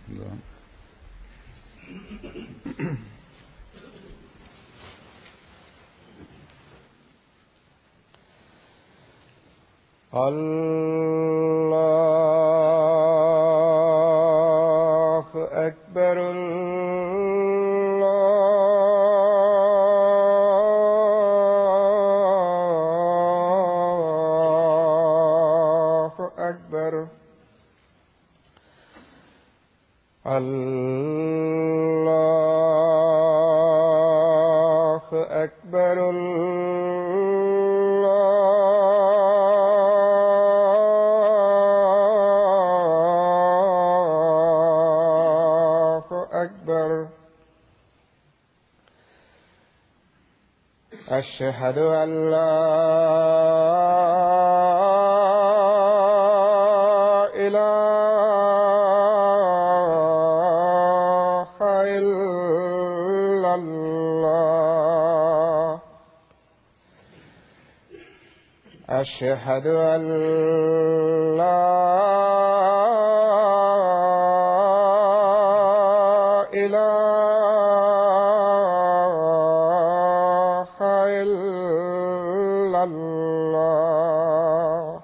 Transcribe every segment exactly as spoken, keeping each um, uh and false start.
الله أكبر الله أكبر الله أكبر أشهد أن لا إله إلا الله أشهد أن لا إله الله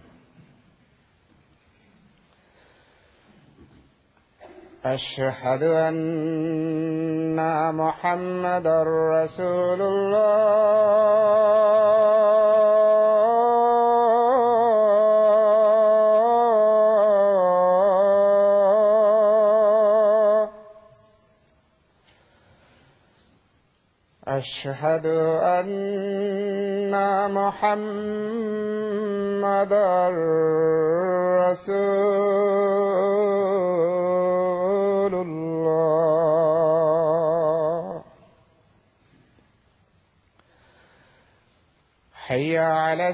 أشهد أن محمدًا رسول الله أشهد أن محمدًا رسول الله حي على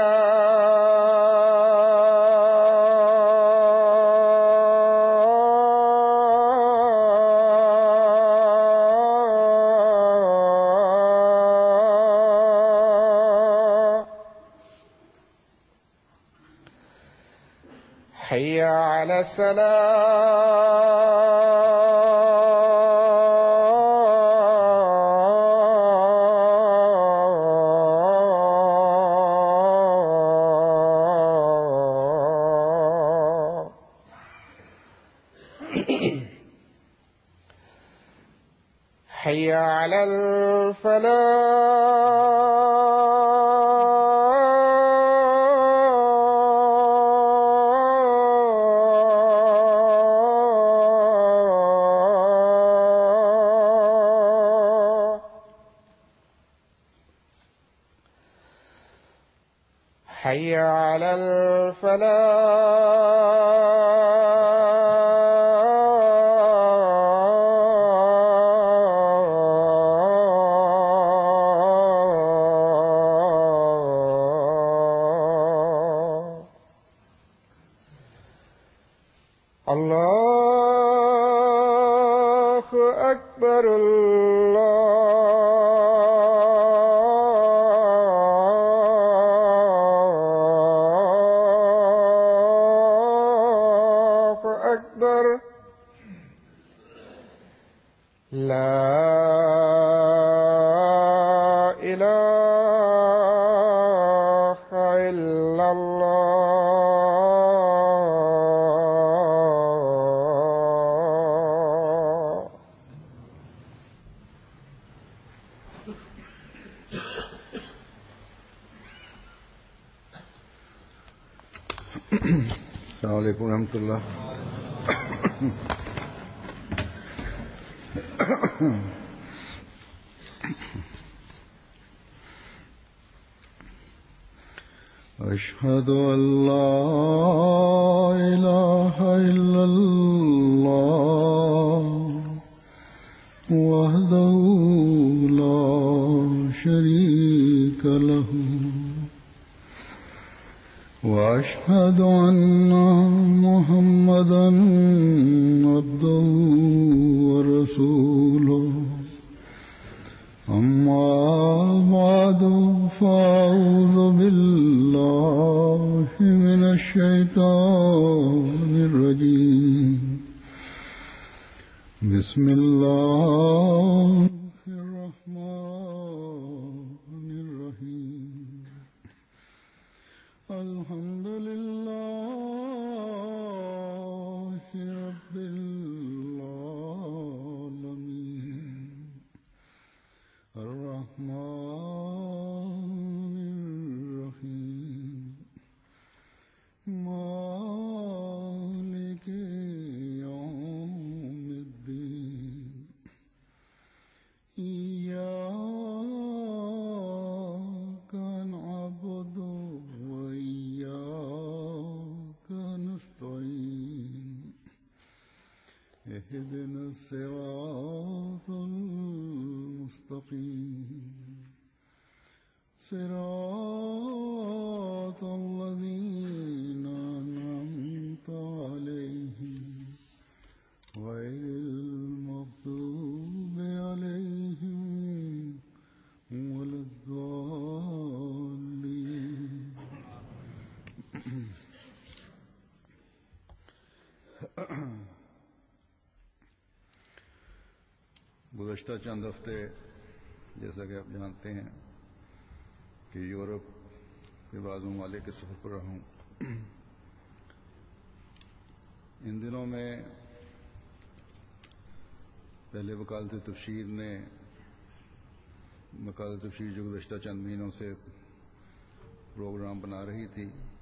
حي على الصلاة حي على الفلاح حي على الفلاح الله أكبر الله أكبر لا إله إلا الله السلام عليكم ورحمة الله. أشهد أن لا إله إلا الله وحده لا شريك له وأشهد أن محمدًا عبده ورسوله أما بعد فأعوذ بالله من الشيطان الرجيم بسم الله الرحمن الرحيم الحمد لله رب العالمين الرحمن الرحيم مالك يوم الدين إياك نعبد وإياك نستعين اهدنا الصراط المستقيم صراط الذين أنعمت عليهم غير المغضوب عليهم ولا الضالين गुज़श्ता चंद हफ्ते जैसा कि आप जानते हैं कि यूरोप के बाद ममालिक के सफ़र पर रहा हूँ। इन दिनों में पहले वकालत तबशीर ने वकालत तबशीर जो गुज़श्ता चंद महीनों से प्रोग्राम बना रही थी,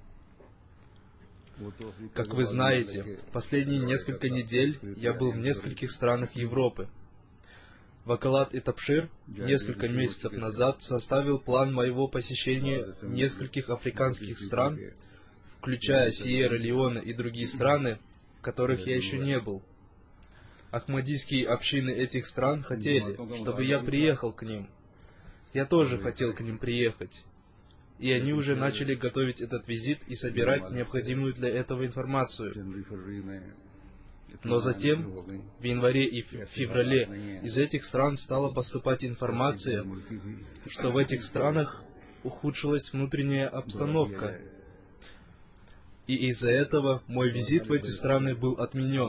как вы знаете, в последние несколько недель я был в нескольких странах Европы. Вакалат и Табшир несколько месяцев назад составил план моего посещения нескольких африканских стран, включая Сьерра-Леоне и другие страны, в которых я еще не был. Ахмадийские общины этих стран хотели, чтобы я приехал к ним. Я тоже хотел к ним приехать. И они уже начали готовить этот визит и собирать необходимую для этого информацию. Но затем, в январе и феврале, из этих стран стала поступать информация, что в этих странах ухудшилась внутренняя обстановка. И из-за этого мой визит в эти страны был отменен.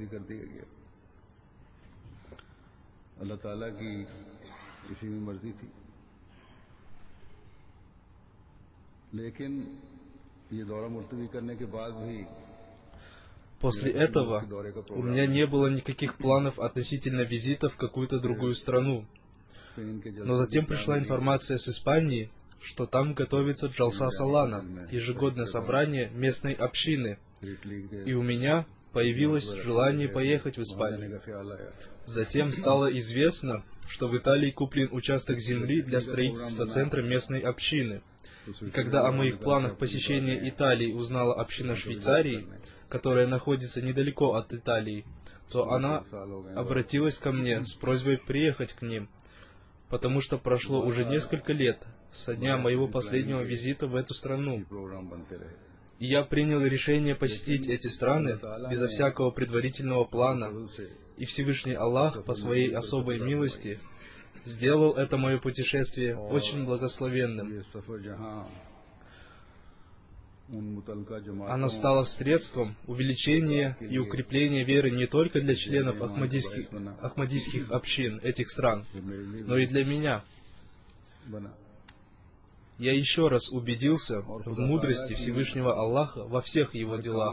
После этого у меня не было никаких планов относительно визита в какую-то другую страну. Но затем пришла информация с Испании, что там готовится Джалса Салана, ежегодное собрание местной общины, и у меня появилось желание поехать в Испанию. Затем стало известно, что в Италии куплен участок земли для строительства центра местной общины. И когда о моих планах посещения Италии узнала община Швейцарии, которая находится недалеко от Италии, то она обратилась ко мне с просьбой приехать к ним, потому что прошло уже несколько лет со дня моего последнего визита в эту страну. И я принял решение посетить эти страны безо всякого предварительного плана, и Всевышний Аллах по своей особой милости сделал это мое путешествие очень благословенным. Оно стало средством увеличения и укрепления веры не только для членов ахмадийских, ахмадийских общин этих стран, но и для меня. Я еще раз убедился в мудрости Всевышнего Аллаха во всех Его делах.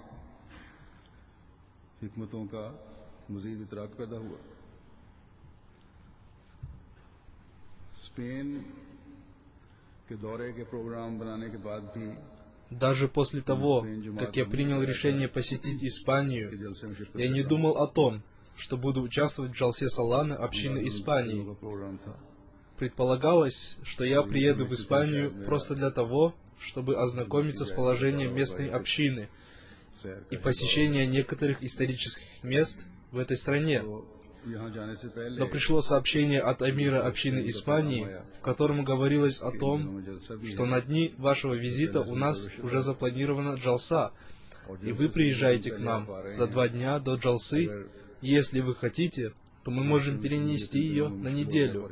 Даже после того, как я принял решение посетить Испанию, я не думал о том, что буду участвовать в Джалсе Салана общины Испании. Предполагалось, что я приеду в Испанию просто для того, чтобы ознакомиться с положением местной общины и посещение некоторых исторических мест в этой стране. Но пришло сообщение от амира общины Испании, в котором говорилось о том, что на дни вашего визита у нас уже запланирована джалса, и вы приезжаете к нам за два дня до джалсы. Если вы хотите, то мы можем перенести ее на неделю.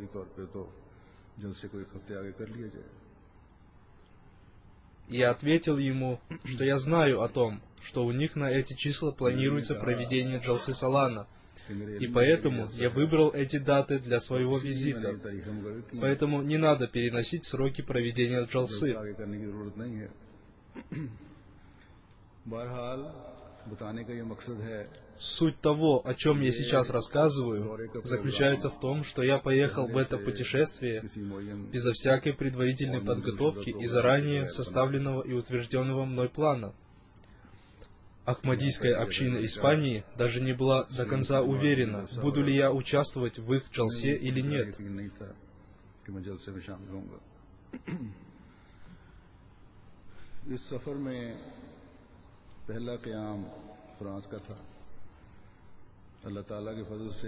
Я ответил ему, что я знаю о том, что у них на эти числа планируется проведение Джалсы Салана, И поэтому я выбрал эти даты для своего визита. Поэтому не надо переносить сроки проведения джалсы. Суть того, о чем я сейчас рассказываю, заключается в том, что я поехал в это путешествие безо всякой предварительной подготовки и заранее составленного и утвержденного мной плана. Ахмадийская община Испании даже не была до конца уверена, буду ли я участвовать в их джалсе или нет. पहला क़याम फ्रांस का था। अल्लाह ताला के फजल से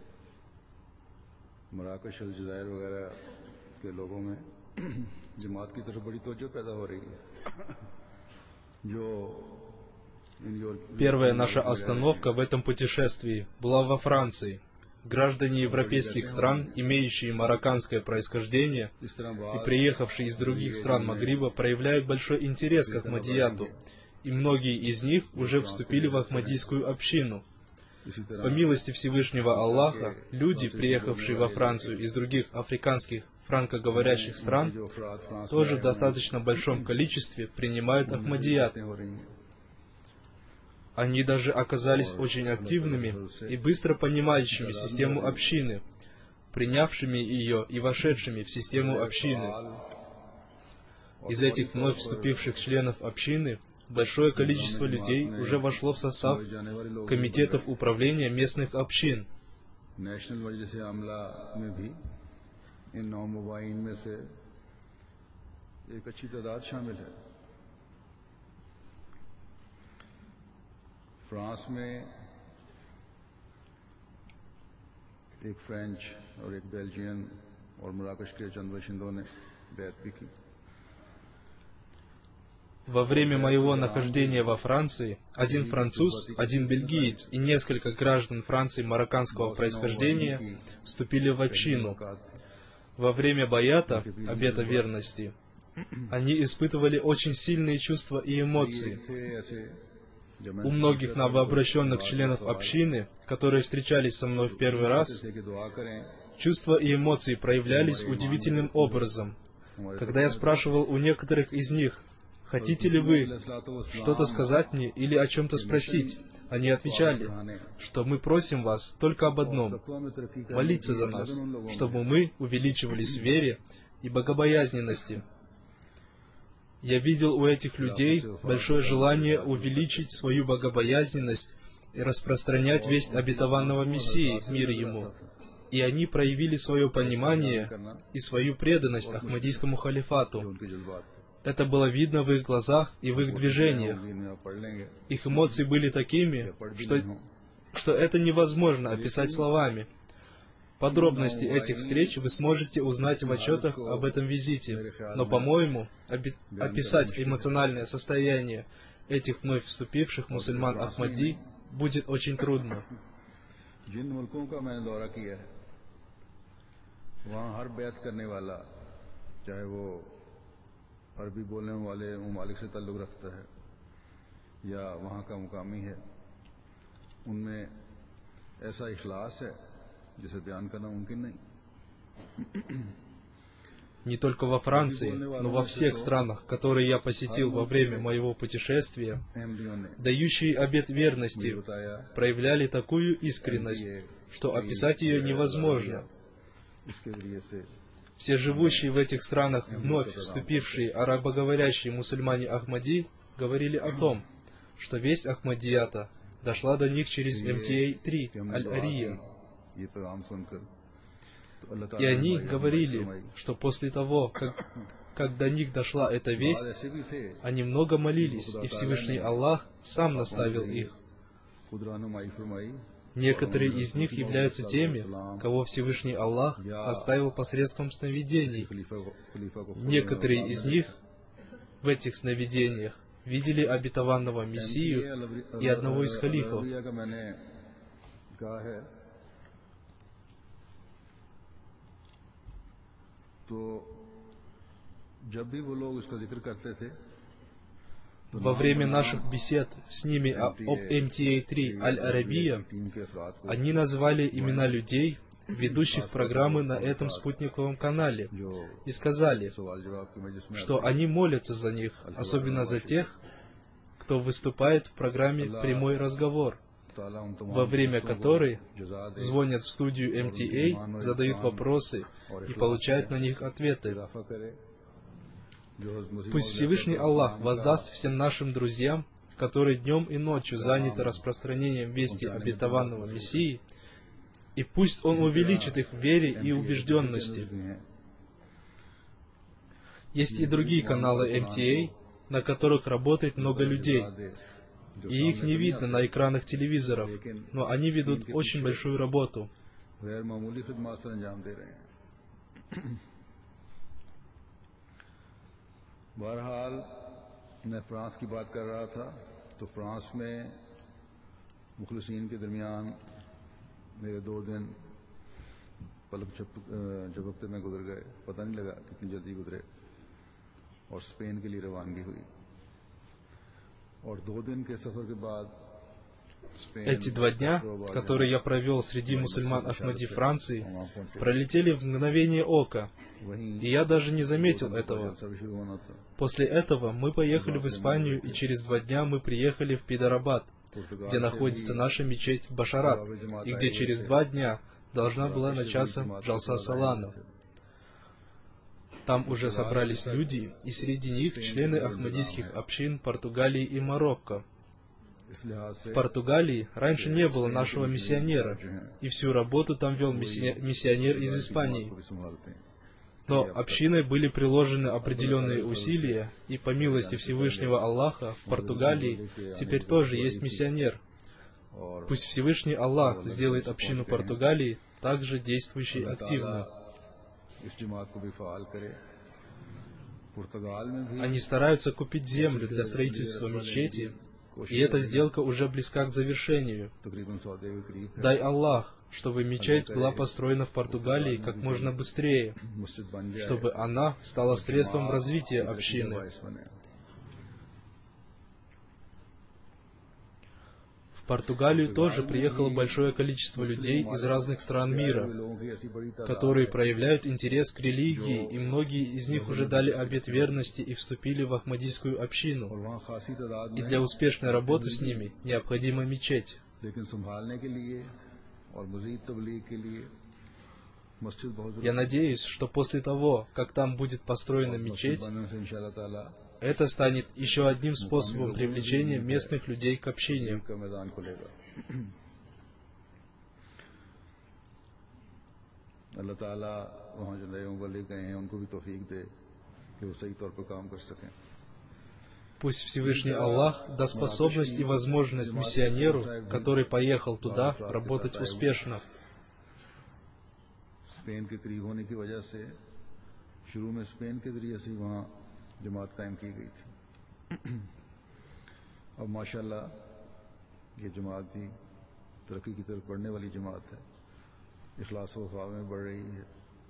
मराकश और जज़ायर वगैरह के लोगों में जमात की तरफ बड़ी तवज्जो पैदा हो रही है। जो Первая наша остановка в этом путешествии была во Франции. Граждане европейских стран, имеющие марокканское происхождение и приехавшие из других стран Магриба, проявляют большой интерес к Ахмадияту, и многие из них уже вступили в Ахмадийскую общину. По милости Всевышнего Аллаха, люди, приехавшие во Францию из других африканских франкоговорящих стран, тоже в достаточно большом количестве принимают Ахмадият. Они даже оказались очень активными и быстро понимающими систему общины, принявшими ее и вошедшими в систему общины. Из этих вновь вступивших членов общины большое количество людей уже вошло в состав комитетов управления местных общин. फ्रांस में एक फ्रेंच और एक बेल्जियन और मराकश के चंद बाशिंदों ने बैत भी की। Во время моего нахождения во Франции, один француз, один бельгиец и несколько граждан Франции марокканского происхождения вступили в общину. Во время баята, обета верности, они испытывали очень сильные чувства и эмоции. У многих новообращенных членов общины, которые встречались со мной в первый раз, чувства и эмоции проявлялись удивительным образом. Когда я спрашивал у некоторых из них, «Хотите ли вы что-то сказать мне или о чем-то спросить?» Они отвечали, что мы просим вас только об одном — молиться за нас, чтобы мы увеличивались в вере и богобоязненности. Я видел у этих людей большое желание увеличить свою богобоязненность и распространять весть обетованного Мессии, мир ему. И они проявили свое понимание и свою преданность Ахмадийскому халифату. Это было видно в их глазах и в их движениях. Их эмоции были такими, что, что это невозможно описать словами. Подробности этих встреч вы сможете узнать в отчетах об этом визите, но, по-моему, описать эмоциональное состояние этих вновь вступивших мусульман Ахмади будет очень трудно. अरबी बोलने वाले ममालिक से ताल्लुक़ रखता है या वहाँ का मुकामी है, उनमें ऐसा इखलास है जिसे बयान करना मुमकिन नहीं। Не только во Франции, но во всех странах, которые я посетил во время моего путешествия, дающие обет верности проявляли такую искренность, что описать ее невозможно. Все живущие в этих странах вновь вступившие арабоговорящие мусульмане Ахмади говорили о том, что весть Ахмадията дошла до них через эм ти эй три, Аль-Ария. И они говорили, что после того, как, как до них дошла эта весть, они много молились, и Всевышний Аллах сам наставил их. Некоторые из них являются теми, кого Всевышний Аллах оставил посредством сновидений. Некоторые из них в этих сновидениях видели обетованного Мессию и одного из халифов. во время наших бесед с ними об эм ти эй три Аль-Арабия, они назвали имена людей, ведущих программы на этом спутниковом канале, и сказали, что они молятся за них, особенно за тех, кто выступает в программе «Прямой разговор», во время которой звонят в студию эм ти эй, задают вопросы и получают на них ответы. Пусть Всевышний Аллах воздаст всем нашим друзьям, которые днем и ночью заняты распространением вести обетованного Мессии, и пусть Он увеличит их в вере и убежденности. Есть и другие каналы эм ти эй, на которых работает много людей, и их не видно на экранах телевизоров, но они ведут очень большую работу. बहरहाल मैं फ्रांस की बात कर रहा था तो फ्रांस में मुखलिसीन के दरमियान मेरे दो दिन पलक झपकते में गुजर गए, पता नहीं लगा कितनी जल्दी गुजरे, और स्पेन के लिए रवानगी हुई। और दो दिन के सफर के बाद Эти два дня, которые я провел среди мусульман Ахмади Франции, пролетели в мгновение ока, и я даже не заметил этого. После этого мы поехали в Испанию, и через два дня мы приехали в Пидарабад, где находится наша мечеть Башарат, и где через два дня должна была начаться Джалса Салана. Там уже собрались люди, и среди них члены ахмадийских общин Португалии и Марокко. В Португалии раньше не было нашего миссионера, и всю работу там вел миссионер из Испании. Но общиной были приложены определенные усилия, и по милости Всевышнего Аллаха в Португалии теперь тоже есть миссионер. Пусть Всевышний Аллах сделает общину Португалии также действующей активно. Они стараются купить землю для строительства мечети, и эта сделка уже близка к завершению. Дай Аллах, чтобы мечеть была построена в Португалии как можно быстрее, чтобы она стала средством развития общины. В Португалию тоже приехало большое количество людей из разных стран мира, которые проявляют интерес к религии, и многие из них уже дали обет верности и вступили в ахмадийскую общину. И для успешной работы с ними необходима мечеть. Я надеюсь, что после того, как там будет построена мечеть, это станет еще одним способом привлечения местных людей к общине. Пусть Всевышний Аллах даст способность и возможность миссионеру, который поехал туда, работать успешно. जमात कायम की गई थी। अब माशाल्लाह ये जमात भी तरक्की की तरफ बढ़ने वाली जमात है, इखलास व वफा में बढ़ रही है।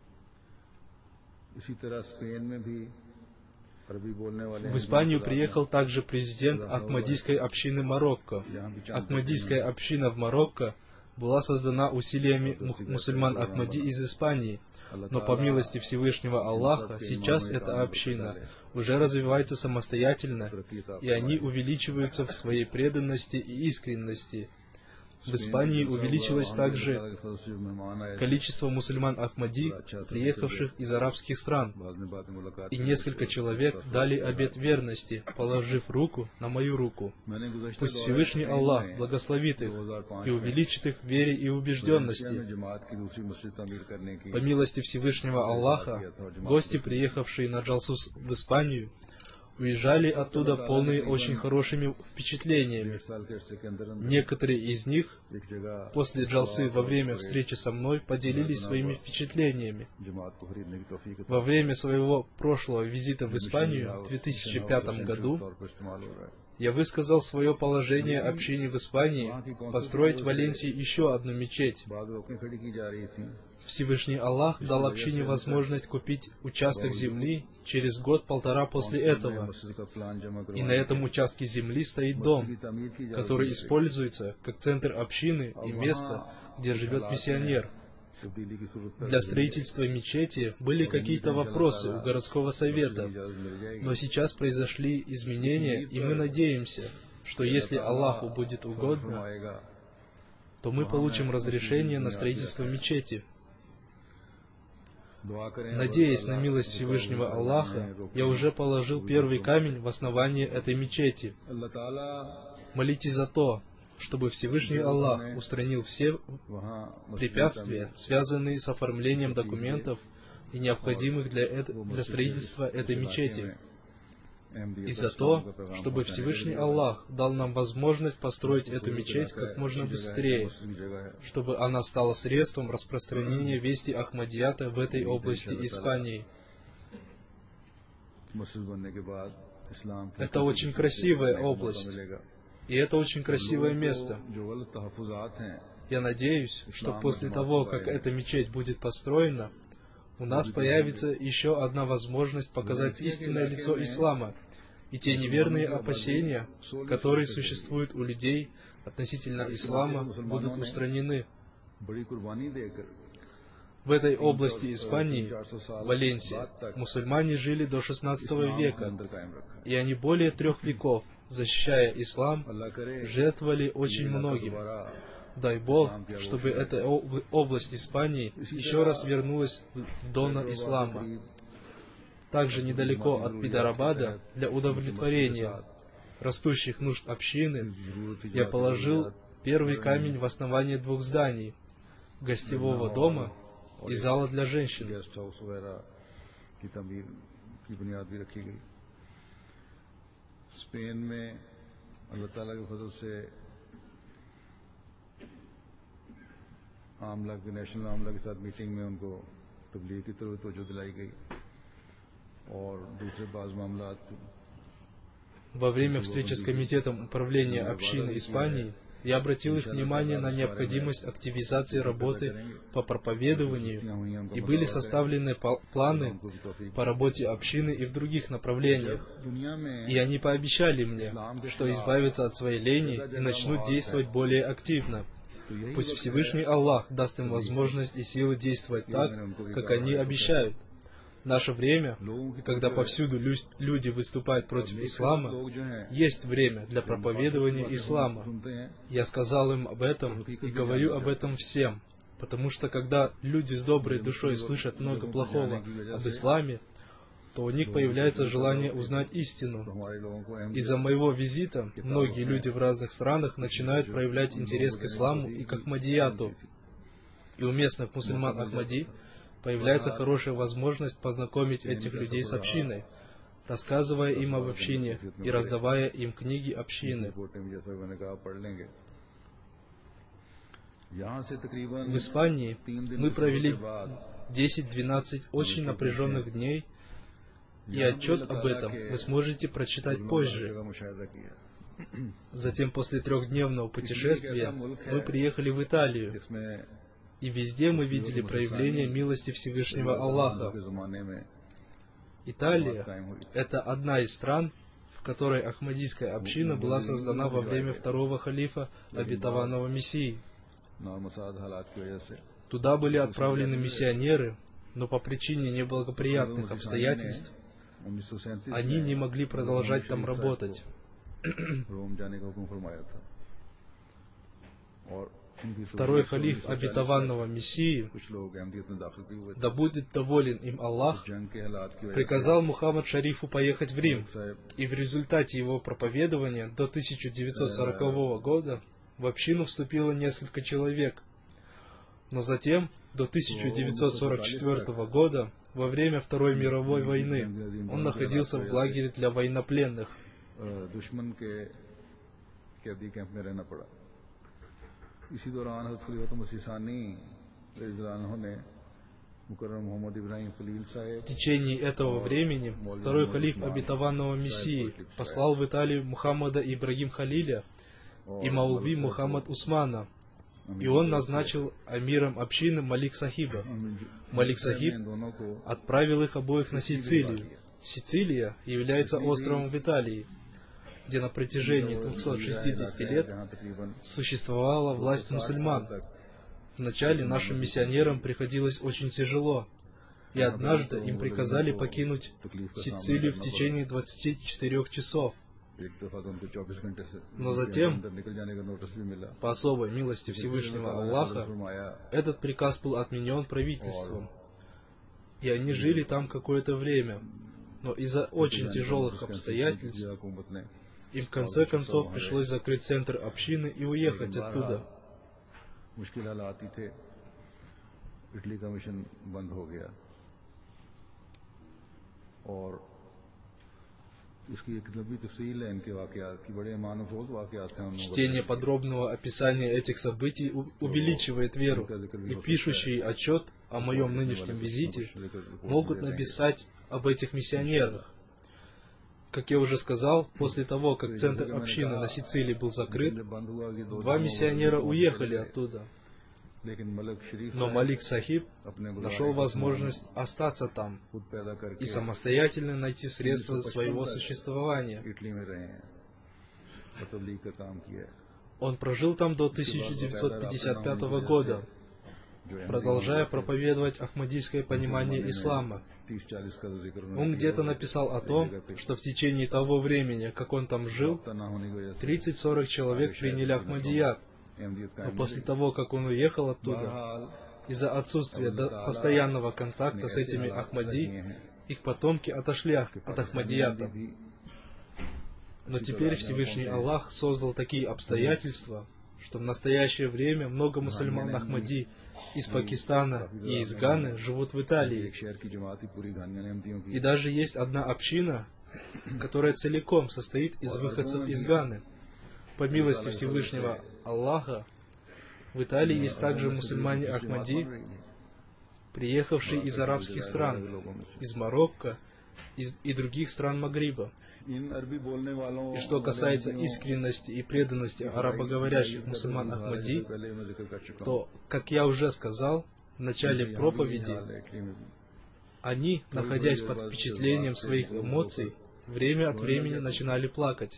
इसी तरह स्पेन में भी अरबी बोलने वाले В Испанию приехал также президент Ахмадийской общины Марокко. Ахмадийская община в Марокко была создана усилиями мусульман Ахмади из Испании, но по милости Всевышнего Аллаха сейчас эта община уже развивается самостоятельно, и они увеличиваются в своей преданности и искренности. В Испании увеличилось также количество мусульман Ахмади, приехавших из арабских стран, и несколько человек дали обет верности, положив руку на мою руку. Пусть Всевышний Аллах благословит их и увеличит их в вере и убежденности. По милости Всевышнего Аллаха, гости, приехавшие на Джалсу в Испанию, уезжали оттуда полные очень хорошими впечатлениями. Некоторые из них после Джалсы во время встречи со мной поделились своими впечатлениями. Во время своего прошлого визита в Испанию в две тысячи пятом году Я высказал свое положение общине в Испании построить в Валенсии еще одну мечеть. Всевышний Аллах дал общине возможность купить участок земли через год-полтора после этого. И на этом участке земли стоит дом, который используется как центр общины и место, где живет миссионер. Для строительства мечети были какие-то вопросы у городского совета, но сейчас произошли изменения, и мы надеемся, что если Аллаху будет угодно, то мы получим разрешение на строительство мечети. Надеясь на милость Всевышнего Аллаха, я уже положил первый камень в основание этой мечети. Молитесь за то, чтобы Всевышний Аллах устранил все препятствия, связанные с оформлением документов и необходимых для, это, для строительства этой мечети. И за то, чтобы Всевышний Аллах дал нам возможность построить эту мечеть как можно быстрее, чтобы она стала средством распространения вести Ахмадията в этой области Испании. Это очень красивая область. И это очень красивое место. Я надеюсь, что после того, как эта мечеть будет построена, у нас появится еще одна возможность показать истинное лицо ислама, и те неверные опасения, которые существуют у людей относительно ислама, будут устранены. В этой области Испании, Валенсии, мусульмане жили до шестнадцатого века, и они более трех веков, защищая ислам, жертвовали очень многим. Дай Бог, чтобы эта область Испании еще раз вернулась в доно ислама. Также недалеко от Пидарабада, для удовлетворения растущих нужд общины, я положил первый камень в основание двух зданий — гостевого дома и зала для женщин. स्पेन में अल्लाह ताला के फजल से आमला के नेशनल आमला के साथ मीटिंग में उनको तबलीग की तरफ तवज्जो दिलाई गई और दूसरे बाज़ मामलात Во время встречи с комитетом управления общины Испании я обратил их внимание на необходимость активизации работы по проповедованию, и были составлены планы по работе общины и в других направлениях. И они пообещали мне, что избавятся от своей лени и начнут действовать более активно. Пусть Всевышний Аллах даст им возможность и силы действовать так, как они обещают. Наше время, когда повсюду люди выступают против ислама, есть время для проповедования ислама. Я сказал им об этом и говорю об этом всем, потому что когда люди с доброй душой слышат много плохого об исламе, то у них появляется желание узнать истину. Из-за моего визита многие люди в разных странах начинают проявлять интерес к исламу и к Ахмадияту. И у местных мусульман Ахмади появляется хорошая возможность познакомить этих людей с общиной, рассказывая им об общине и раздавая им книги общины. В Испании мы провели десять-двенадцать очень напряженных дней, и отчет об этом вы сможете прочитать позже. Затем, после трехдневного путешествия, мы приехали в Италию, и везде мы видели проявление милости Всевышнего Аллаха. Италия — это одна из стран, в которой Ахмадийская община была создана во время второго халифа обетованного Мессии. Туда были отправлены миссионеры, но по причине неблагоприятных обстоятельств они не могли продолжать там работать. Второй халиф обетованного Мессии, да будет доволен им Аллах, приказал Мухаммад Шарифу поехать в Рим, и в результате его проповедования до тысяча девятьсот сорокового года в общину вступило несколько человек. Но затем, до тысяча девятьсот сорок четвёртого года, во время Второй мировой войны, он находился в лагере для военнопленных. इसी दौरान हज़रत खलीफा मसीह सानी रज़ियल्लाहु अन्हु ने В течение этого времени второй халиф обетованного Мессии послал в Италию Мухаммада Ибрагим Халиля и Маулви Мухаммад Усмана, и он назначил амиром общины Малик Сахиба. Малик Сахиб отправил их обоих на Сицилию. Сицилия является островом в Италии, где на протяжении двухсот шестидесяти лет существовала власть мусульман. Вначале нашим миссионерам приходилось очень тяжело, и однажды им приказали покинуть Сицилию в течение двадцати четырёх часов. Но затем, по особой милости Всевышнего Аллаха, этот приказ был отменен правительством, и они жили там какое-то время, но из-за очень тяжелых обстоятельств им в конце концов пришлось закрыть центр общины и уехать оттуда. Чтение подробного описания этих событий увеличивает веру, и пишущие отчет о моем нынешнем визите могут написать об этих миссионерах. Как я уже сказал, после того, как центр общины на Сицилии был закрыт, два миссионера уехали оттуда. Но Малик Сахиб нашел возможность остаться там и самостоятельно найти средства своего существования. Он прожил там до тысяча девятьсот пятьдесят пятого года, продолжая проповедовать ахмадийское понимание ислама. Он где-то написал о том, что в течение того времени, как он там жил, тридцать-сорок человек приняли ахмадият. Но после того, как он уехал оттуда, из-за отсутствия постоянного контакта с этими ахмади, их потомки отошли от ахмадията. Но теперь Всевышний Аллах создал такие обстоятельства, что в настоящее время много мусульман Ахмади из Пакистана и из Ганы живут в Италии. И даже есть одна община, которая целиком состоит из выходцев из Ганы. По милости Всевышнего Аллаха, в Италии есть также мусульмане Ахмади, приехавшие из арабских стран, из Марокко из, и других стран Магриба. И что касается искренности и преданности арабоговорящих мусульман Ахмади, то, как я уже сказал в начале проповеди, они, находясь под впечатлением своих эмоций, время от времени начинали плакать.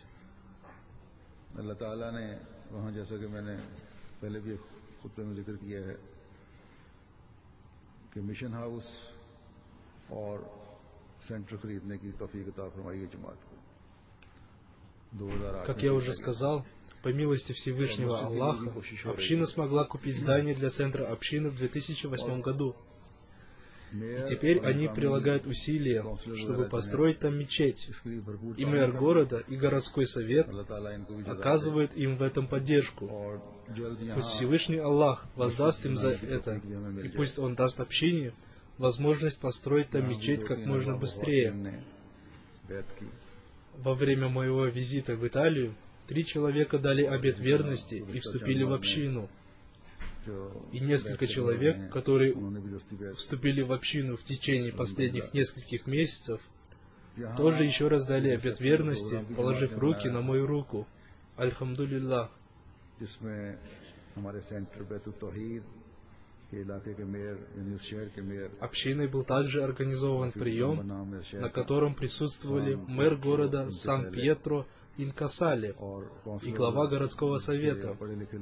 Как я уже сказал, по милости Всевышнего Аллаха, община смогла купить здание для центра общины в две тысячи восьмом году. И теперь они прилагают усилия, чтобы построить там мечеть. И мэр города, и городской совет оказывают им в этом поддержку. Пусть Всевышний Аллах воздаст им за это, и пусть Он даст общине возможность построить там мечеть как можно быстрее. Во время моего визита в Италию три человека дали обет верности и вступили в общину. И несколько человек, которые вступили в общину в течение последних нескольких месяцев, тоже еще раз дали обет верности, положив руки на мою руку. Альхамдулиллах. Общиной был также организован прием, на котором присутствовали мэр города Сан-Пьетро Инкасале и глава городского совета,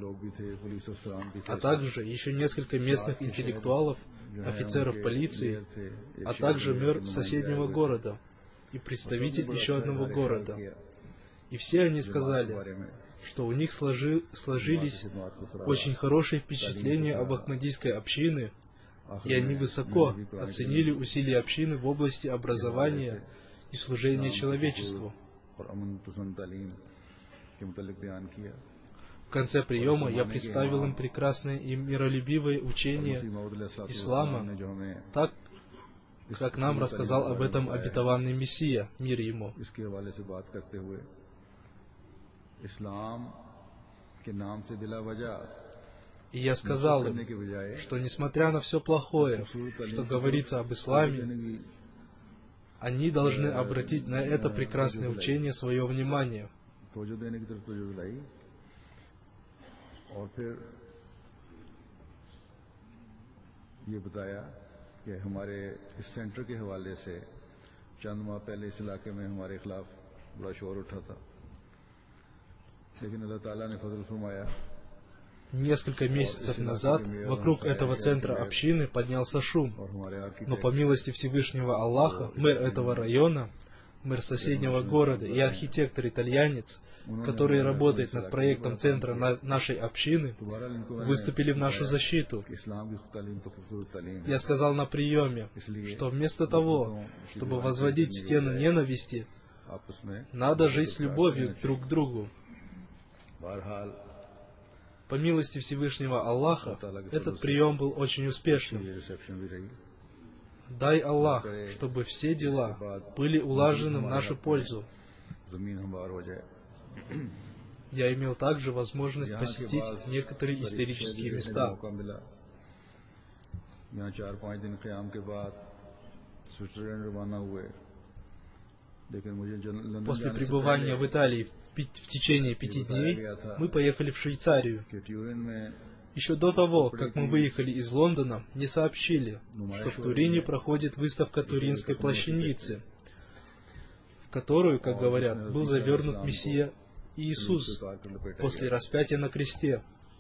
а также еще несколько местных интеллектуалов, офицеров полиции, а также мэр соседнего города и представитель еще одного города. И все они сказали, что у них сложи, сложились очень хорошие впечатления об ахмадийской общине, и они высоко оценили усилия общины в области образования и служения человечеству. В конце приема я представил им прекрасное и миролюбивое учение ислама, так, как нам рассказал об этом обетованный Мессия, мир ему. И я сказал им, что несмотря на все плохое, что говорится об исламе, они должны обратить на это прекрасное учение свое внимание. ये बताया कि हमारे इस सेंटर के हवाले से चंद माह पहले इस इलाके में हमारे खिलाफ बड़ा शोर उठा था, लेकिन अल्लाह ताला ने फजल फरमाया। Несколько месяцев назад вокруг этого центра общины поднялся шум, но по милости Всевышнего Аллаха мэр этого района, мэр соседнего города и архитектор-итальянец, который работает над проектом центра на нашей общины, выступили в нашу защиту. Я сказал на приеме, что вместо того, чтобы возводить стену ненависти, надо жить с любовью друг к другу. По милости Всевышнего Аллаха, этот прием был очень успешным. Дай Аллах, чтобы все дела были улажены в нашу пользу. Я имел также возможность посетить некоторые исторические места. После пребывания в Италии в течение пяти дней мы поехали в Швейцарию. Еще до того, как мы выехали из Лондона, мне сообщили, что в Турине проходит выставка Туринской плащаницы, в которую, как говорят, был завернут Мессия Иисус после распятия на кресте.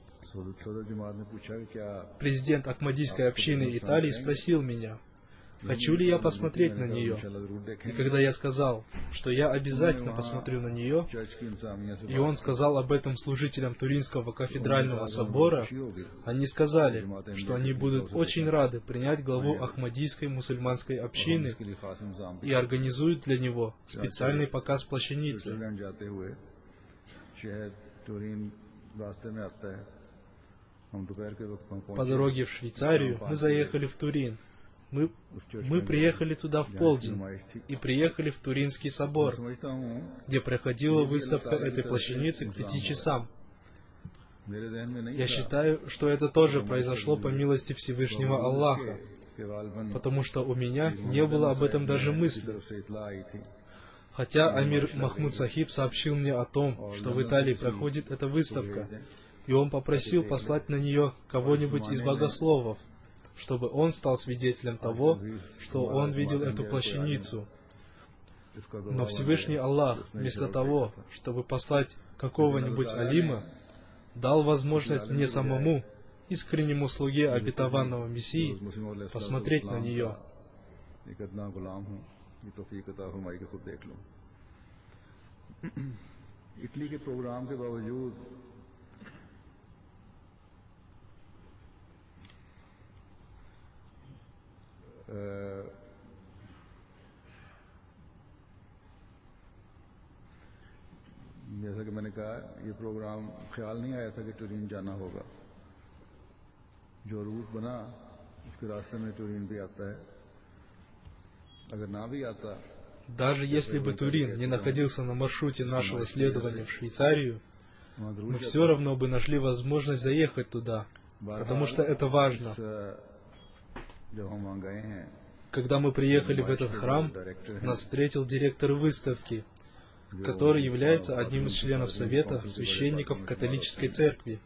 Президент Ахмадийской общины Италии спросил меня, хочу ли я посмотреть на нее. И когда я сказал, что я обязательно посмотрю на нее, и он сказал об этом служителям Туринского кафедрального собора, они сказали, что они будут очень рады принять главу Ахмадийской мусульманской общины и организуют для него специальный показ плащаницы. По дороге в Швейцарию мы заехали в Турин. Мы, мы приехали туда в полдень и приехали в Туринский собор, где проходила выставка этой плащаницы к пяти часам. Я считаю, что это тоже произошло по милости Всевышнего Аллаха, потому что у меня не было об этом даже мысли. Хотя Амир Махмуд Сахиб сообщил мне о том, что в Италии проходит эта выставка, и он попросил послать на нее кого-нибудь из богословов, чтобы он стал свидетелем того, что он видел эту плащаницу. Но Всевышний Аллах, вместо того, чтобы послать какого-нибудь алима, дал возможность мне самому, искреннему слуге обетованного Мессии, посмотреть на нее. इटली के प्रोग्राम के बावजूद जैसा कि मैंने कहा, ये प्रोग्राम ख्याल नहीं आया था कि टुरीन जाना होगा। जो रूट बना उसके रास्ते में टुरीन भी आता है। अगर ना भी आता, даже если бы Турин не находился на маршруте нашего следования в Швейцарию, мы все равно бы нашли возможность заехать туда, потому что это важно. Когда мы приехали в этот храм, нас встретил директор выставки, который является одним из членов Совета священников католической церкви.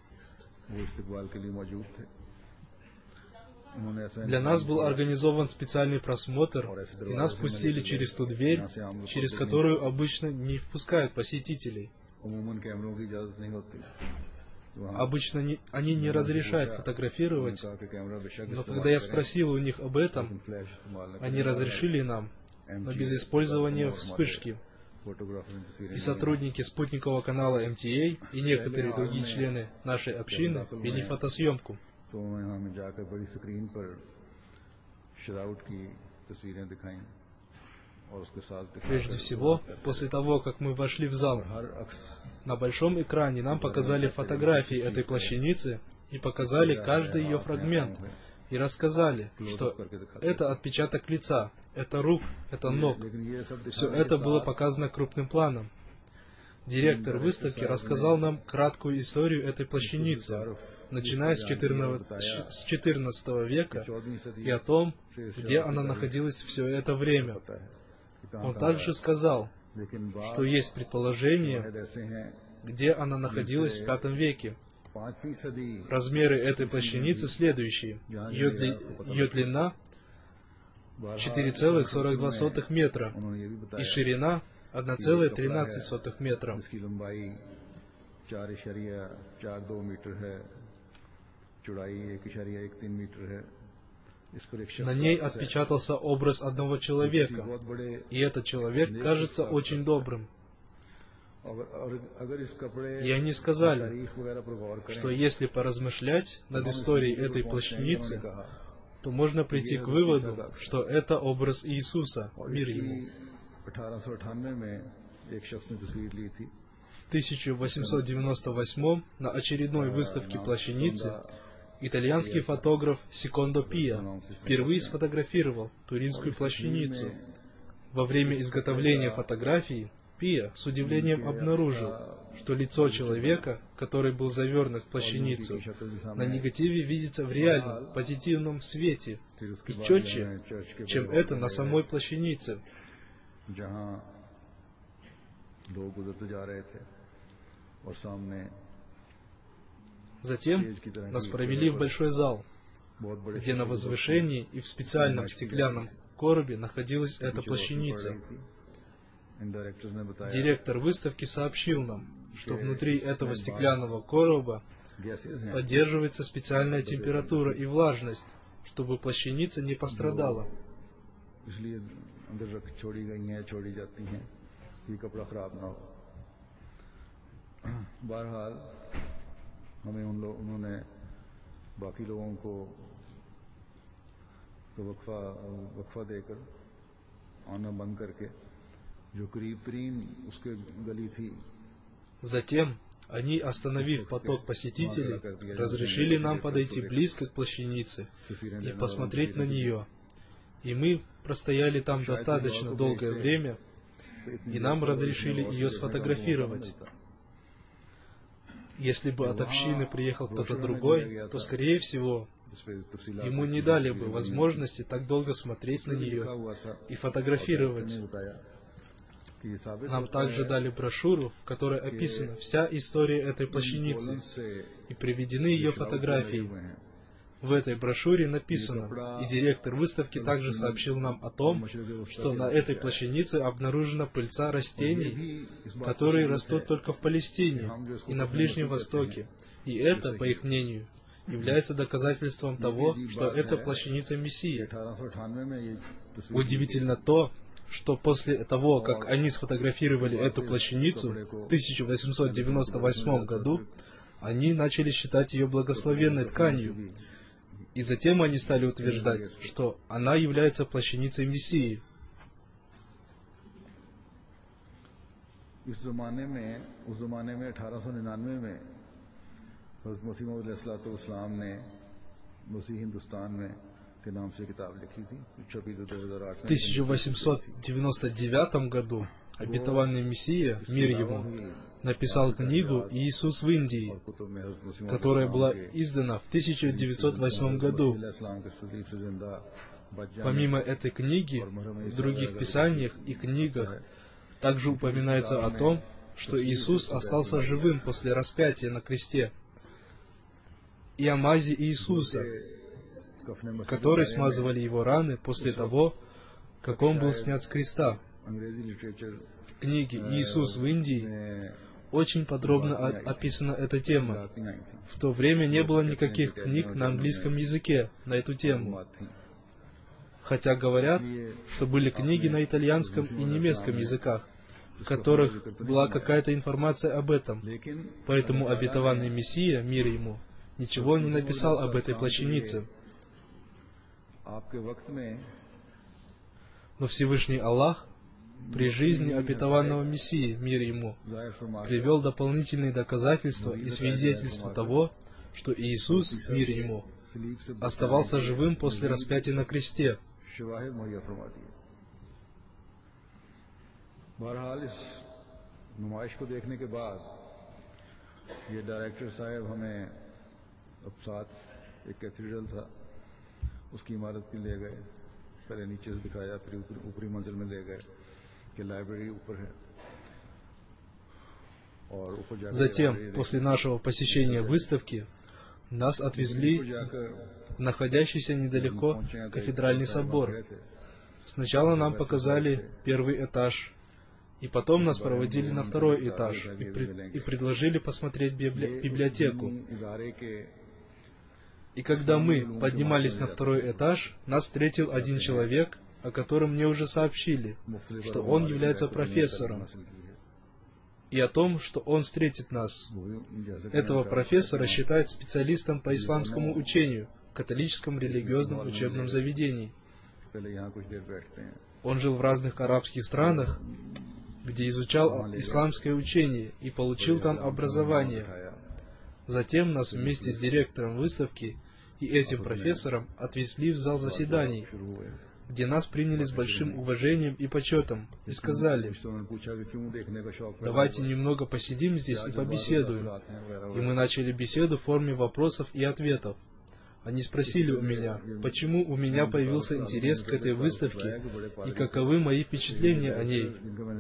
Для нас был организован специальный просмотр, и нас пустили через ту дверь, через которую обычно не впускают посетителей. Обычно не, они не разрешают фотографировать, но когда я спросил у них об этом, они разрешили нам, но без использования вспышки. И сотрудники спутникового канала эм ти эй и некоторые другие члены нашей общины вели фотосъемку. Прежде всего, после того, как мы вошли в зал, на большом экране нам показали фотографии этой плащаницы и показали каждый ее фрагмент, и рассказали, что это отпечаток лица, это рук, это ног. Все это было показано крупным планом. Директор выставки рассказал нам краткую историю этой плащаницы. начиная с четырнадцатого века, и о том, где она находилась все это время. Он также сказал, что есть предположение, где она находилась в пятом веке. Размеры этой плащаницы следующие. Ее, дли... Ее длина четыре целых сорок два сотых метра и ширина одна целая тринадцать сотых метра. На ней отпечатался образ одного человека, и этот человек кажется очень добрым. И они сказали, что если поразмышлять над историей этой плащаницы, то можно прийти к выводу, что это образ Иисуса, мир ему. В тысяча восемьсот девяносто восьмом на очередной выставке плащаницы итальянский фотограф Секондо Пиа впервые сфотографировал туринскую плащаницу. Во время изготовления фотографии Пиа с удивлением обнаружил, что лицо человека, который был завернут в плащаницу, на негативе видится в реальном, позитивном свете и четче, чем это на самой плащанице. Затем нас провели в большой зал, где на возвышении и в специальном стеклянном коробе находилась эта плащаница. Директор выставки сообщил нам, что внутри этого стеклянного короба поддерживается специальная температура и влажность, чтобы плащаница не пострадала. हमें उन लोग उन्होंने बाकी लोगों को तो वक्फा वक्फा देकर आना बंद करके जो करीब तरीन उसके गली थी. Затем они, остановив поток посетителей, разрешили нам подойти близко к плащанице и посмотреть на нее. И мы простояли там достаточно долгое время, и нам разрешили ее сфотографировать. Если бы от общины приехал кто-то другой, то, скорее всего, ему не дали бы возможности так долго смотреть на нее и фотографировать. Нам также дали брошюру, в которой описана вся история этой плащаницы и приведены ее фотографии. В этой брошюре написано, и директор выставки также сообщил нам о том, что на этой плащанице обнаружена пыльца растений, которые растут только в Палестине и на Ближнем Востоке. И это, по их мнению, является доказательством того, что это плащаница Мессии. Удивительно то, что после того, как они сфотографировали эту плащаницу в тысяча восемьсот девяносто восьмом году, они начали считать ее благословенной тканью. И затем они стали утверждать, что она является плащаницей Мессии. В тысяча восемьсот девяносто девятом году обетованный Мессия, мир ему, написал книгу «Иисус в Индии», которая была издана в тысяча девятьсот восьмом году. Помимо этой книги, в других писаниях и книгах также упоминается о том, что Иисус остался живым после распятия на кресте, и о мази Иисуса, которой смазывали его раны после того, как он был снят с креста. В книге «Иисус в Индии» очень подробно описана эта тема. В то время не было никаких книг на английском языке на эту тему. Хотя говорят, что были книги на итальянском и немецком языках, в которых была какая-то информация об этом. Поэтому обетованный Мессия, мир ему, ничего не написал об этой плащанице. Но Всевышний Аллах при жизни обетованного Мессии, мир ему, привел дополнительные доказательства и свидетельства того, что Иисус, мир ему, оставался живым после распятия на кресте. बहरहाल इस नुमाइश को देखने के बाद ये डायरेक्टर साहब हमें अब साथ एक कैथेड्रल था, उसकी इमारत के ले गए, पहले नीचे से दिखाया, फिर ऊपरी ऊपरी मंजिल में ले गए कि लाइब्रेरी ऊपर है। Затем, после нашего посещения выставки, нас отвезли в находящийся недалеко кафедральный собор. Сначала нам показали первый этаж, и потом нас проводили на второй этаж и, при, и предложили посмотреть библи, библиотеку. И когда мы поднимались на второй этаж, нас встретил один человек, о котором мне уже сообщили, что он является профессором, и о том, что он встретит нас. Этого профессора считают специалистом по исламскому учению в католическом религиозном учебном заведении. Он жил в разных арабских странах, где изучал исламское учение и получил там образование. Затем нас вместе с директором выставки и этим профессором отвезли в зал заседаний, где нас приняли с большим уважением и почетом, и сказали: «Давайте немного посидим здесь и побеседуем». И мы начали беседу в форме вопросов и ответов. Они спросили у меня, почему у меня появился интерес к этой выставке и каковы мои впечатления о ней.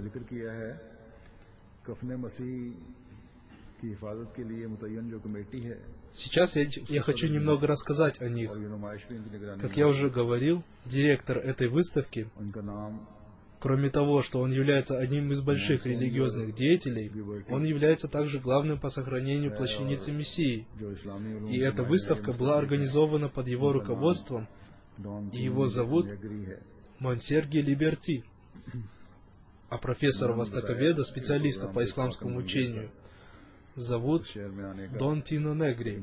Сейчас я, я хочу немного рассказать о них. Как я уже говорил, директор этой выставки, кроме того, что он является одним из больших религиозных деятелей, он является также главным по сохранению плащаницы Мессии. И эта выставка была организована под его руководством, и его зовут Монсерги Либерти. А профессора-востоковеда, специалиста по исламскому учению, зовут Дон Тино Негри.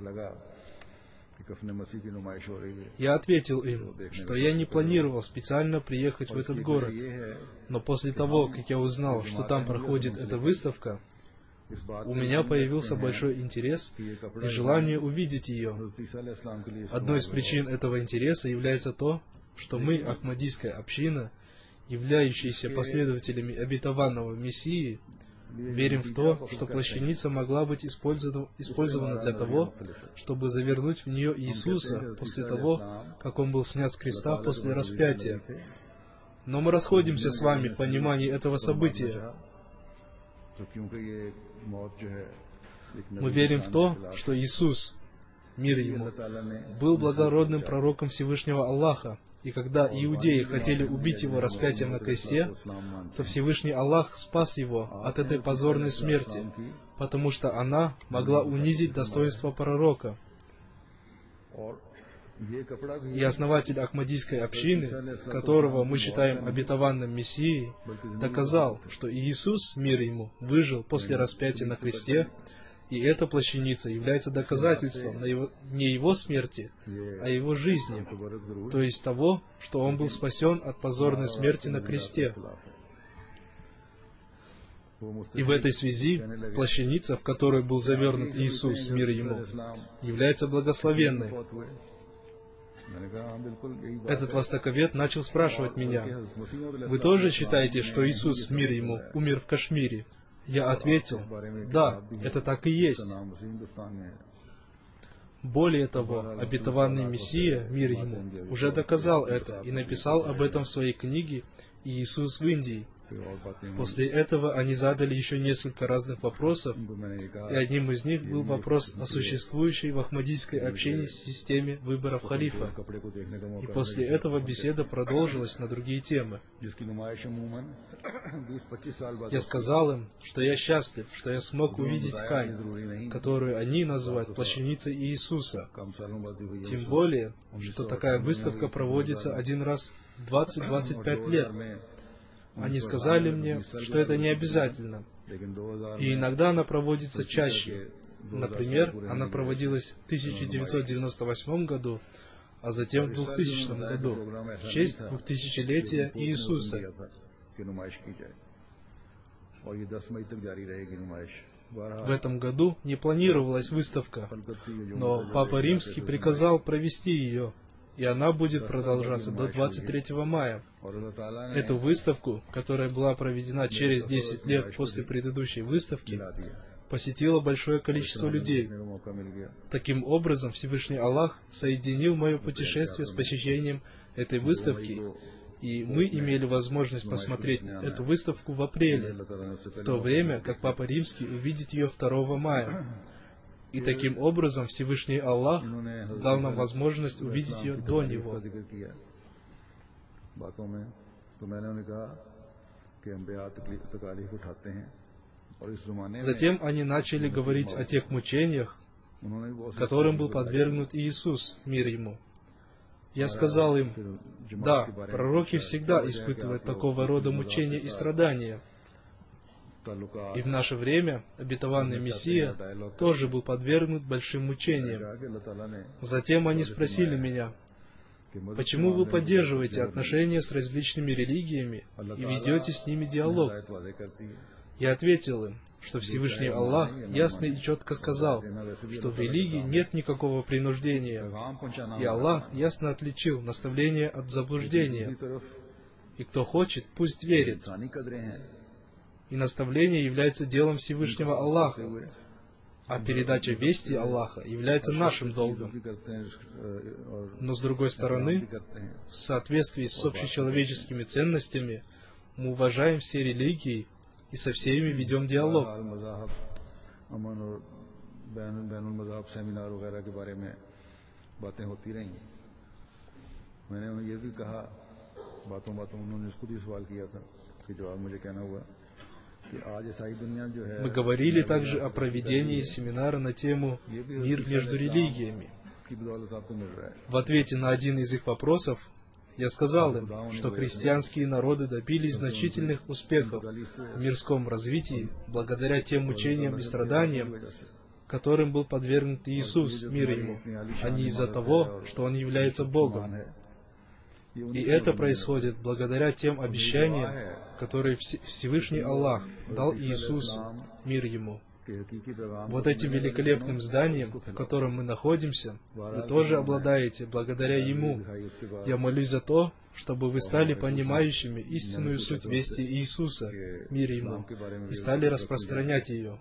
Я ответил им, что я не планировал специально приехать в этот город, но после того, как я узнал, что там проходит эта выставка, у меня появился большой интерес и желание увидеть ее. Одной из причин этого интереса является то, что мы, ахмадийская община, являющиеся последователями обетованного Мессии, верим в то, что плащаница могла быть использована для того, чтобы завернуть в нее Иисуса после того, как Он был снят с креста после распятия. Но мы расходимся с вами в понимании этого события. Мы верим в то, что Иисус, мир Ему, был благородным пророком Всевышнего Аллаха, и когда иудеи хотели убить его распятием на кресте, то Всевышний Аллах спас его от этой позорной смерти, потому что она могла унизить достоинство пророка. И основатель Ахмадийской общины, которого мы считаем обетованным Мессией, доказал, что Иисус, мир Ему, выжил после распятия на кресте, и эта плащаница является доказательством на его, не его смерти, а его жизни, то есть того, что он был спасен от позорной смерти на кресте. И в этой связи плащаница, в которой был завернут Иисус, мир Ему, является благословенной. Этот востоковед начал спрашивать меня: «Вы тоже считаете, что Иисус, мир Ему, умер в Кашмире?» Я ответил: «Да, это так и есть». Более того, обетованный Мессия, мир Ему, уже доказал это и написал об этом в своей книге «Иисус в Индии». После этого они задали еще несколько разных вопросов, и одним из них был вопрос о существующей в ахмадийской общине системе выборов халифа. И после этого беседа продолжилась на другие темы. Я сказал им, что я счастлив, что я смог увидеть ткань, которую они называют плащаницей Иисуса. Тем более, что такая выставка проводится один раз в двадцать-двадцать пять лет. Они сказали мне, что это не обязательно, и иногда она проводится чаще. Например, она проводилась в тысяча девятьсот девяносто восьмом году, а затем в двухтысячном году, в честь двухтысячелетия Иисуса. В этом году не планировалась выставка, но Папа Римский приказал провести ее, и она будет продолжаться до двадцать третьего мая. Эту выставку, которая была проведена через десять лет после предыдущей выставки, посетило большое количество людей. Таким образом, Всевышний Аллах соединил мое путешествие с посещением этой выставки, и мы имели возможность посмотреть эту выставку в апреле, в то время как Папа Римский увидит ее второго мая. И таким образом Всевышний Аллах дал нам возможность увидеть ее до него. Затем они начали говорить о тех мучениях, которым был подвергнут Иисус, мир ему. Я сказал им: да, пророки всегда испытывают такого рода мучения и страдания. И в наше время обетованный Мессия тоже был подвергнут большим мучениям. Затем они спросили меня: почему вы поддерживаете отношения с различными религиями и ведете с ними диалог? Я ответил им, что Всевышний Аллах ясно и четко сказал, что в религии нет никакого принуждения, и Аллах ясно отличил наставление от заблуждения. И кто хочет, пусть верит. И наставление является делом Всевышнего Аллаха, а передача вести Аллаха является нашим долгом. Но с другой стороны, в соответствии с общечеловеческими ценностями, мы уважаем все религии и со всеми ведем диалог. Мы говорили также о проведении семинара на тему «Мир между религиями». В ответе на один из их вопросов я сказал им, что христианские народы добились значительных успехов в мирском развитии благодаря тем мучениям и страданиям, которым был подвергнут Иисус, мир ему, а не из-за того, что Он является Богом. И это происходит благодаря тем обещаниям, которые Всевышний Аллах дал Иисусу, мир ему. Вот этим великолепным зданием, в котором мы находимся, вы тоже обладаете благодаря Ему. Я молюсь за то, чтобы вы стали понимающими истинную суть вести Иисуса, мир Ему, и стали распространять ее.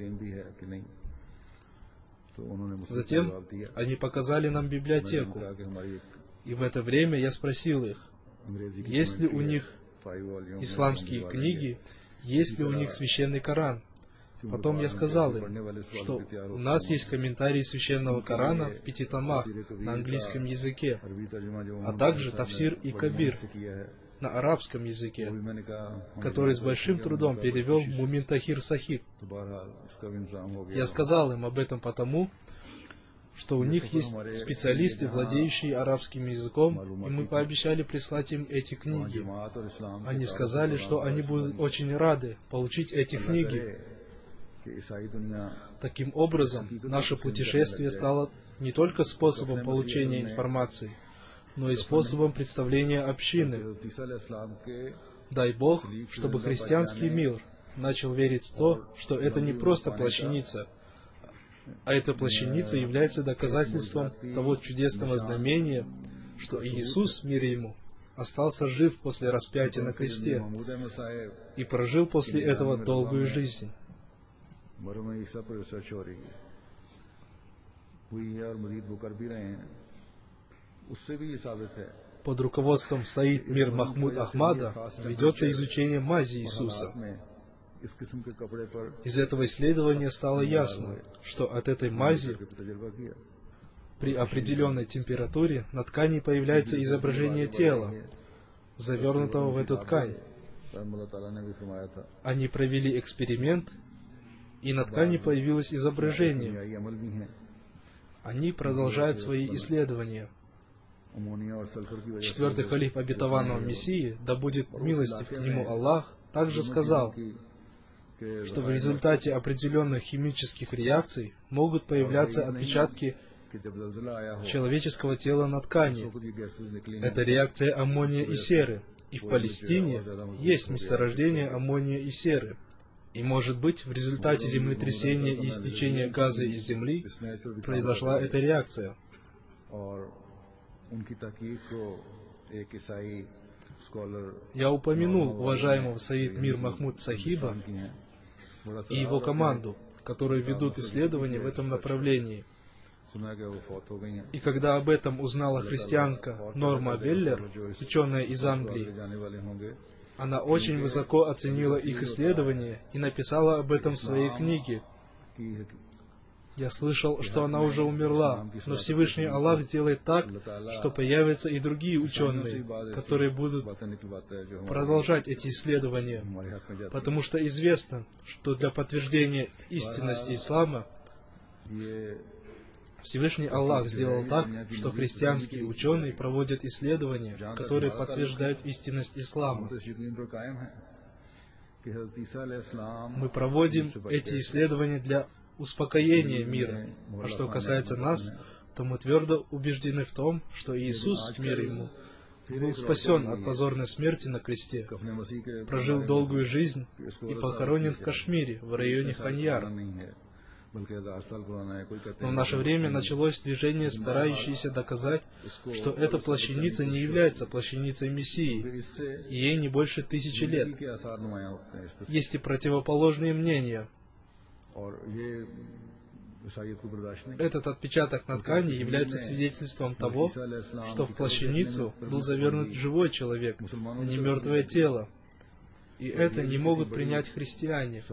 Затем они показали нам библиотеку, и в это время я спросил их, есть ли у них исламские книги, есть ли у них священный Коран. Потом я сказал им, что у нас есть комментарии священного Корана в пяти томах на английском языке, а также Тафсир и Кабир на арабском языке, который с большим трудом перевел Мумин Тахир Сахиб. Я сказал им об этом потому, что у них есть специалисты, владеющие арабским языком, и мы пообещали прислать им эти книги. Они сказали, что они будут очень рады получить эти книги. Таким образом, наше путешествие стало не только способом получения информации, но и способом представления общины. Дай Бог, чтобы христианский мир начал верить в то, что это не просто плащаница, а эта плащаница является доказательством того чудесного знамения, что Иисус, мир ему, остался жив после распятия на кресте и прожил после этого долгую жизнь. Под руководством Саид Мир Махмуд Ахмада ведется изучение мази Иисуса. Из этого исследования стало ясно, что от этой мази при определенной температуре на ткани появляется изображение тела, завернутого в эту ткань. Они провели эксперимент, и на ткани появилось изображение. Они продолжают свои исследования. Четвертый халиф обетованного Мессии, да будет милостив к нему Аллах, также сказал, что в результате определенных химических реакций могут появляться отпечатки человеческого тела на ткани. Это реакция аммония и серы. И в Палестине есть месторождение аммония и серы. И, может быть, в результате землетрясения и истечения газа из земли произошла эта реакция. Я упомянул уважаемого Саид Мир Махмуд Сахиба и его команду, которые ведут исследования в этом направлении. И когда об этом узнала христианка Норма Веллер, ученая из Англии, она очень высоко оценила их исследования и написала об этом в своей книге. Я слышал, что она уже умерла, но Всевышний Аллах сделает так, что появятся и другие ученые, которые будут продолжать эти исследования, потому что известно, что для подтверждения истинности ислама Всевышний Аллах сделал так, что христианские ученые проводят исследования, которые подтверждают истинность ислама. Мы проводим эти исследования для успокоения мира. А что касается нас, то мы твердо убеждены в том, что Иисус, мир Ему, был спасен от позорной смерти на кресте, прожил долгую жизнь и похоронен в Кашмире, в районе Ханьяр. Но в наше время началось движение, старающееся доказать, что эта плащаница не является плащаницей Мессии, и ей не больше тысячи лет. Есть и противоположные мнения. Этот отпечаток на ткани является свидетельством того, что в плащаницу был завернут живой человек, а не мертвое тело. И это не могут принять христиане.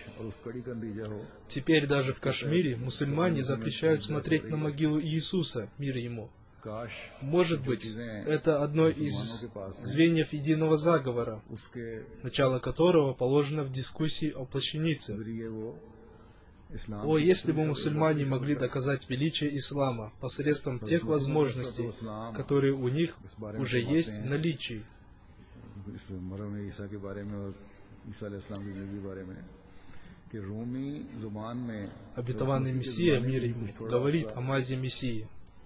Теперь даже в Кашмире мусульмане запрещают смотреть на могилу Иисуса, мир Ему. Может быть, это одно из звеньев единого заговора, начало которого положено в дискуссии о плащанице. О, если бы мусульмане могли доказать величие ислама посредством тех возможностей, которые у них уже есть в наличии. Обетованный Мессия, мир Ему, говорит о мазе Мессии.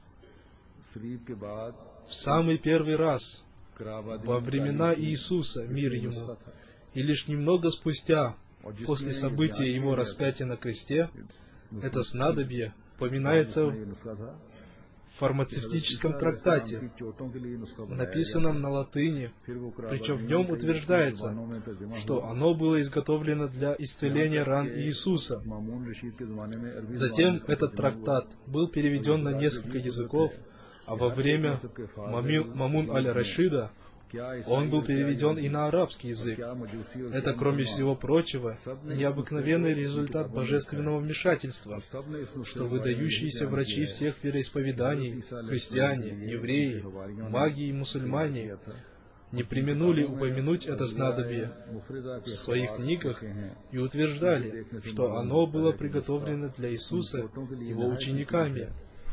В самый первый раз, во времена Иисуса, мир Ему, и лишь немного спустя, после события Его распятия на кресте, это снадобье упоминается в фармацевтическом трактате, написанном на латыни, причем в нем утверждается, что оно было изготовлено для исцеления ран Иисуса. Затем этот трактат был переведен на несколько языков, а во время Мамун аль-Рашида он был переведен и на арабский язык. Это, кроме всего прочего, необыкновенный результат божественного вмешательства, что выдающиеся врачи всех вероисповеданий, христиане, евреи, маги и мусульмане, не преминули упомянуть это снадобье в своих книгах и утверждали, что оно было приготовлено для Иисуса Его учениками.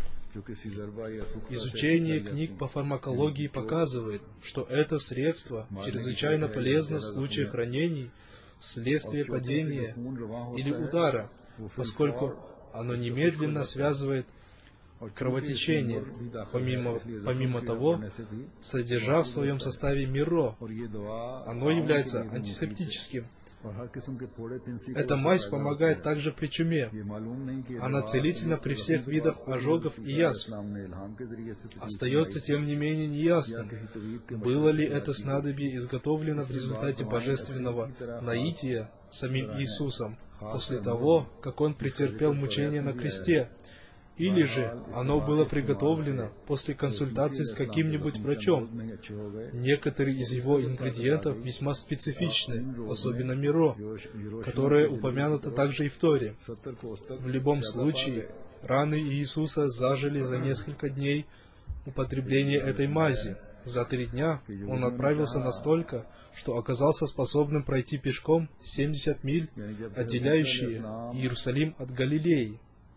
Изучение книг по фармакологии показывает, что это средство чрезвычайно полезно в случаях ранений вследствие падения или удара, поскольку оно немедленно связывает кровотечение, помимо, помимо того, содержа в своем составе мирро. Оно является антисептическим. Эта мазь помогает также при чуме. Она целительна при всех видах ожогов и язв. Остается, тем не менее, неясным, было ли это снадобье изготовлено в результате божественного наития самим Иисусом, после того, как Он претерпел мучения на кресте, или же оно было приготовлено после консультации с каким-нибудь врачом. Некоторые из его ингредиентов весьма специфичны, особенно мирро, которое упомянуто также и в Торе. В любом случае, раны Иисуса зажили за несколько дней употребления этой мази. За три дня он отправился настолько, что оказался способным пройти пешком семьдесят миль, отделяющие Иерусалим от Галилеи.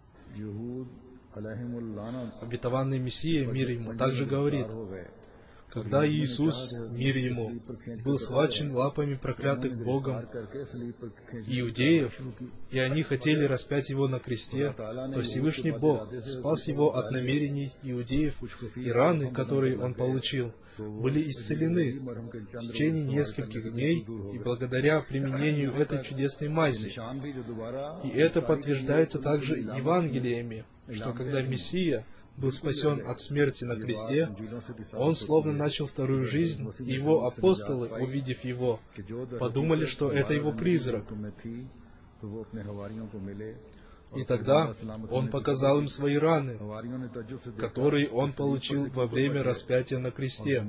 Обетованный Мессия, мир Ему, также говорит, когда Иисус, мир Ему, был схвачен лапами проклятых Богом иудеев, и они хотели распять Его на кресте, то Всевышний Бог спас Его от намерений иудеев, и раны, которые Он получил, были исцелены в течение нескольких дней и благодаря применению этой чудесной мази. И это подтверждается также Евангелиями, что когда Мессия был спасен от смерти на кресте, он словно начал вторую жизнь, и его апостолы, увидев его, подумали, что это его призрак. И тогда он показал им свои раны, которые он получил во время распятия на кресте.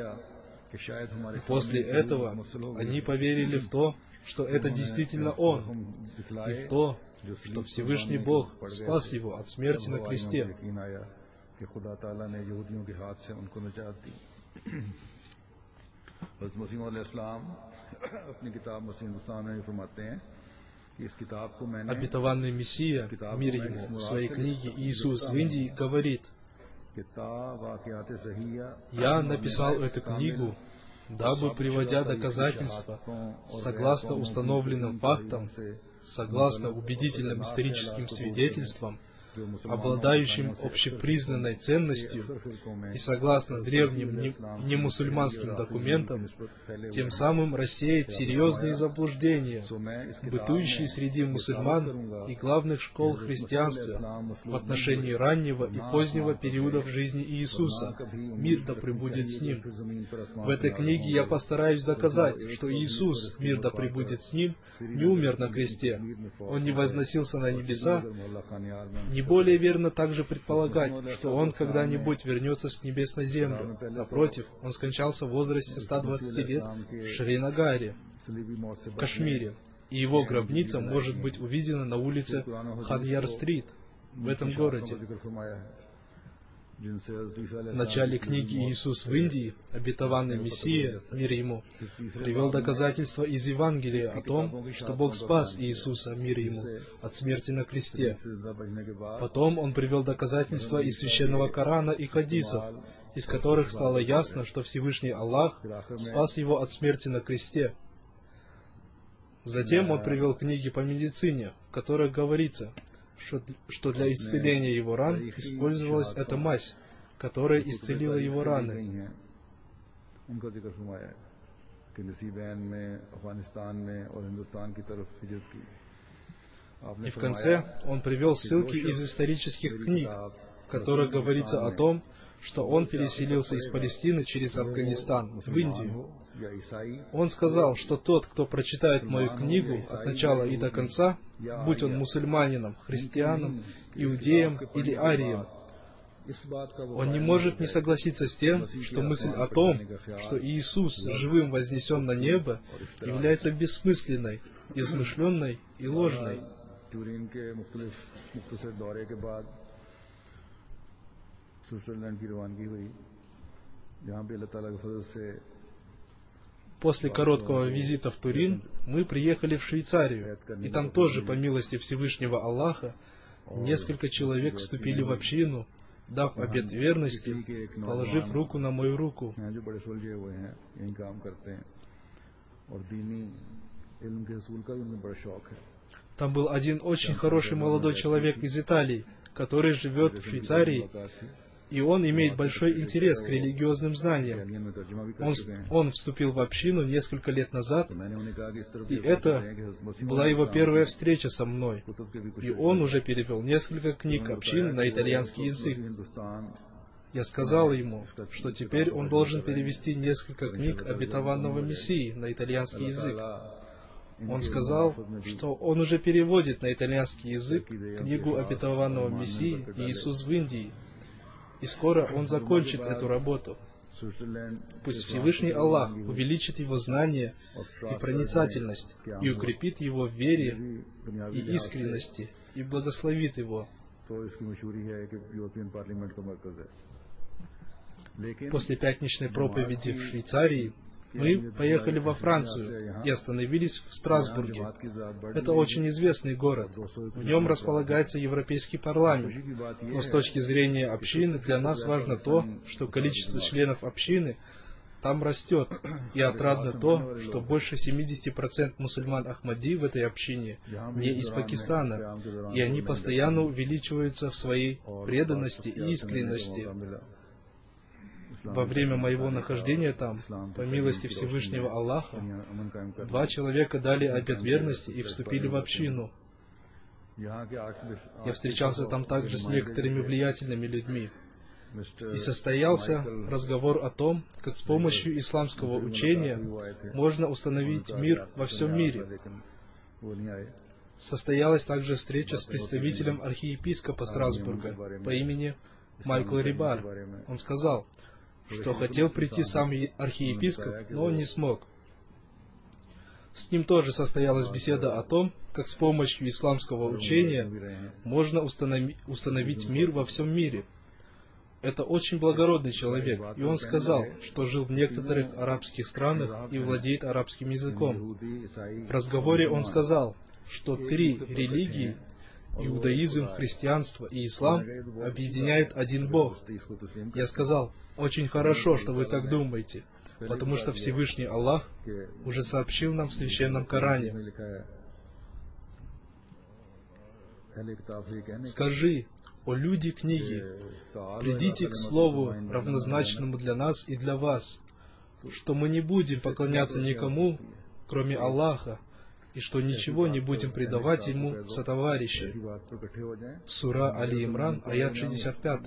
И после этого они поверили в то, что это действительно он, и в то, что Всевышний Бог спас его от смерти на кресте. Обетованный Мессия, мир ему, в своей книге «Иисус в Индии» говорит: «Я написал эту книгу, дабы, приводя доказательства согласно установленным фактам, согласно убедительным историческим свидетельствам, обладающим общепризнанной ценностью и согласно древним немусульманским документам, тем самым рассеять серьезные заблуждения, бытующие среди мусульман и главных школ христианства в отношении раннего и позднего периодов жизни Иисуса, мир да пребудет с Ним. В этой книге я постараюсь доказать, что Иисус, мир да пребудет с Ним, не умер на кресте, Он не возносился на небеса. Не более верно также предполагать, что Он когда-нибудь вернется с небес на землю. Напротив, Он скончался в возрасте ста двадцати лет в Шринагаре, в Кашмире, и Его гробница может быть увидена на улице Ханьяр-стрит в этом городе. В начале книги «Иисус в Индии», обетованный Мессия, мир ему, привел доказательства из Евангелия о том, что Бог спас Иисуса, мир ему, от смерти на кресте. Потом он привел доказательства из Священного Корана и хадисов, из которых стало ясно, что Всевышний Аллах спас его от смерти на кресте. Затем он привел книги по медицине, в которых говорится, что для исцеления его ран использовалась эта мазь, которая исцелила его раны. И в конце он привел ссылки из исторических книг, в которых говорится о том, что он переселился из Палестины через Афганистан в Индию. Он сказал, что тот, кто прочитает мою книгу от начала и до конца, будь он мусульманином, христианом, иудеем или арием, он не может не согласиться с тем, что мысль о том, что Иисус живым вознесен на небо, является бессмысленной, измышленной и ложной. После короткого визита в Турин мы приехали в Швейцарию, и там тоже, по милости Всевышнего Аллаха, несколько человек вступили в общину, дав обет верности, положив руку на мою руку. Там был один очень хороший молодой человек из Италии, который живет в Швейцарии, и он имеет большой интерес к религиозным знаниям. Он, он вступил в общину несколько лет назад, и это была его первая встреча со мной. И он уже перевел несколько книг общины на итальянский язык. Я сказал ему, что теперь он должен перевести несколько книг обетованного Мессии на итальянский язык. Он сказал, что он уже переводит на итальянский язык книгу обетованного Мессии «Иисус в Индии», и скоро он закончит эту работу. Пусть Всевышний Аллах увеличит его знания и проницательность, и укрепит его в вере и искренности, и благословит его. После пятничной проповеди в Швейцарии мы поехали во Францию и остановились в Страсбурге. Это очень известный город. В нем располагается Европейский парламент. Но с точки зрения общины для нас важно то, что количество членов общины там растет. И отрадно то, что больше семьдесят процентов мусульман Ахмади в этой общине не из Пакистана, и они постоянно увеличиваются в своей преданности и искренности. Во время моего нахождения там, по милости Всевышнего Аллаха, два человека дали обет верности и вступили в общину. Я встречался там также с некоторыми влиятельными людьми. И состоялся разговор о том, как с помощью исламского учения можно установить мир во всем мире. состоялась также встреча с представителем архиепископа Страсбурга по имени Майкл Рибар. Он сказал, что хотел прийти сам архиепископ, но он не смог. С ним тоже состоялась беседа о том, как с помощью исламского учения можно установи- установить мир во всем мире. Это очень благородный человек, и он сказал, что жил в некоторых арабских странах и владеет арабским языком. В разговоре он сказал, что три религии — иудаизм, христианство и ислам — объединяет один Бог. Я сказал, очень хорошо, что вы так думаете, потому что Всевышний Аллах уже сообщил нам в Священном Коране. Скажи, о люди книги, придите к слову, равнозначному для нас и для вас, что мы не будем поклоняться никому, кроме Аллаха, и что ничего не будем предавать Ему в сотоварищи. Сура Али Имран, аят шестьдесят пять.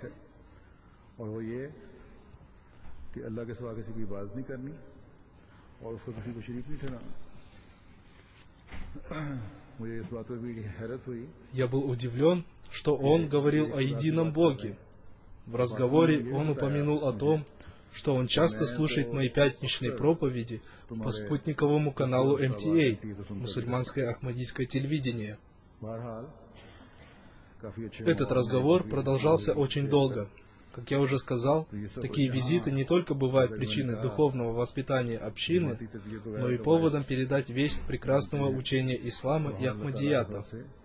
Я был удивлен, что он говорил о едином Боге. В разговоре он упомянул о том, что он часто слушает мои пятничные проповеди по спутниковому каналу эм ти эй, мусульманское ахмадийское телевидение. Этот разговор продолжался очень долго. Как я уже сказал, такие визиты не только бывают причиной духовного воспитания общины, но и поводом передать весть прекрасного учения ислама и ахмадията.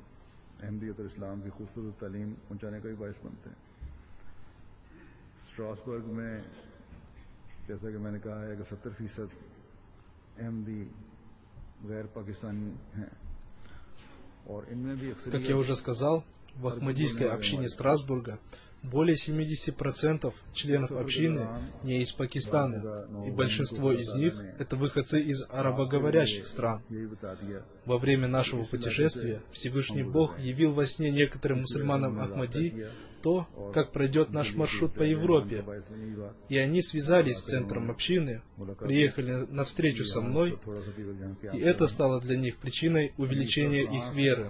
Как я уже сказал, в ахмадийской общине Страсбурга более семидесяти процентов членов общины не из Пакистана, и большинство из них — это выходцы из арабоговорящих стран. Во время нашего путешествия Всевышний Бог явил во сне некоторым мусульманам Ахмади то, как пройдет наш маршрут по Европе, и они связались с центром общины, приехали на встречу со мной, и это стало для них причиной увеличения их веры.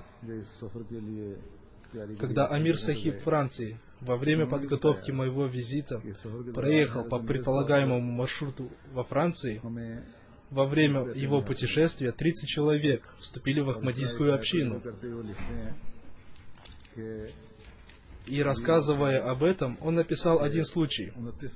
Когда Амир Сахиб Франции во время подготовки моего визита проехал по предполагаемому маршруту во Франции, во время его путешествия тридцать человек вступили в ахмадийскую общину. И рассказывая об этом, он написал один случай.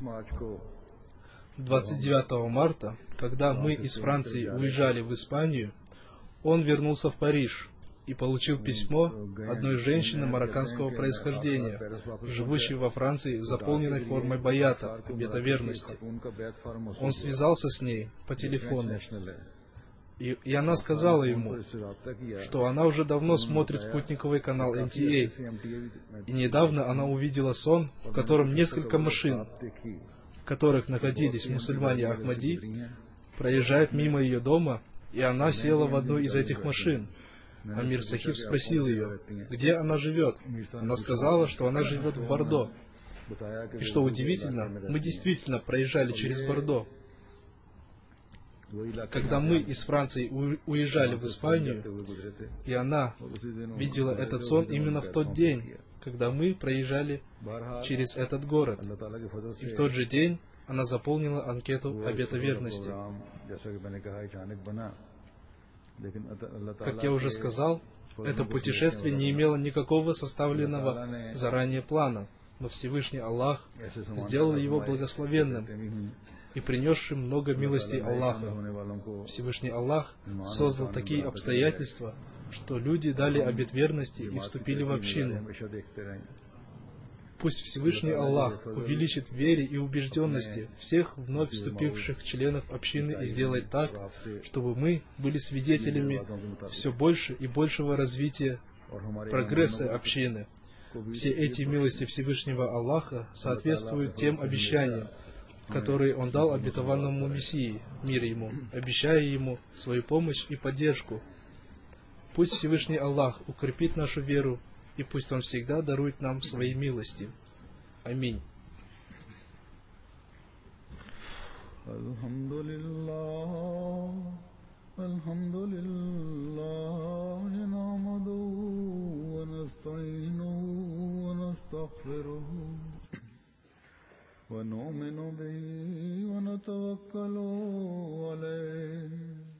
двадцать девятого марта, когда мы из Франции уезжали в Испанию, он вернулся в Париж и получил письмо одной женщины марокканского происхождения, живущей во Франции, заполненной формой баята, обета верности. Он связался с ней по телефону, и, и она сказала ему, что она уже давно смотрит спутниковый канал эм ти эй, и недавно она увидела сон, в котором несколько машин, в которых находились мусульмане Ахмади, проезжают мимо ее дома, и она села в одну из этих машин. Амир Сахиб спросил ее, где она живет. Она сказала, что она живет в Бордо. И что удивительно, мы действительно проезжали через Бордо. Когда мы из Франции уезжали в Испанию, и она видела этот сон именно в тот день, когда мы проезжали через этот город. И в тот же день она заполнила анкету обета верности. Как я уже сказал, это путешествие не имело никакого составленного заранее плана, но Всевышний Аллах сделал его благословенным и принесшим много милостей Аллаха. Всевышний Аллах создал такие обстоятельства, что люди дали обет верности и вступили в общину. Пусть Всевышний Аллах увеличит в вере и убежденности всех вновь вступивших членов общины и сделает так, чтобы мы были свидетелями все больше и большего развития, прогресса общины. Все эти милости Всевышнего Аллаха соответствуют тем обещаниям, которые Он дал обетованному Мессии, мир Ему, обещая Ему свою помощь и поддержку. Пусть Всевышний Аллах укрепит нашу веру, и пусть Он всегда дарует нам свои милости. Аминь. Alhamdulillah, alhamdulillah. ونستغفره ونؤمن به ونتوكل عليه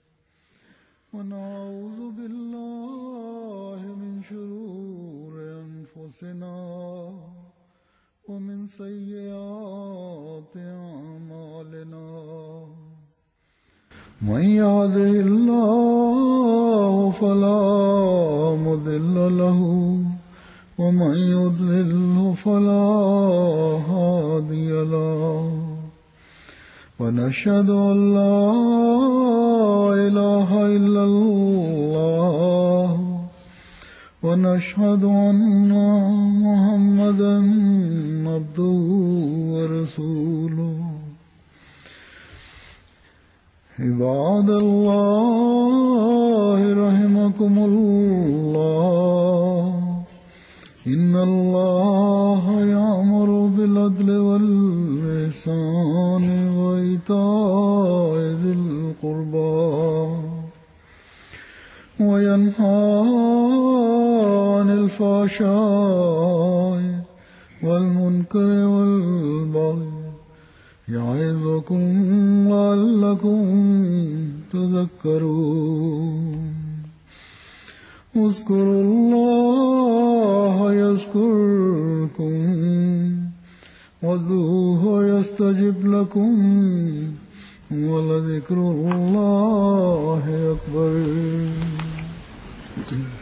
ونعوذ بالله من شرور أنفسنا ومن سيئات أعمالنا من يهده الله فلا مضل له ومن يضلل فلا هادي له ونشهد أن لا إله إلا الله ونشهد أن محمدا عبده ورسوله عباد الله رحمكم الله إن الله يأمر بالعدل والإحسان وإيتاء ذي القربى وينهى عن الفحشاء والمنكر والبغي يعظكم لعلكم تذكرون اذكروا الله يذكركم وادعوه يستجب لكم ولذكر الله أكبر.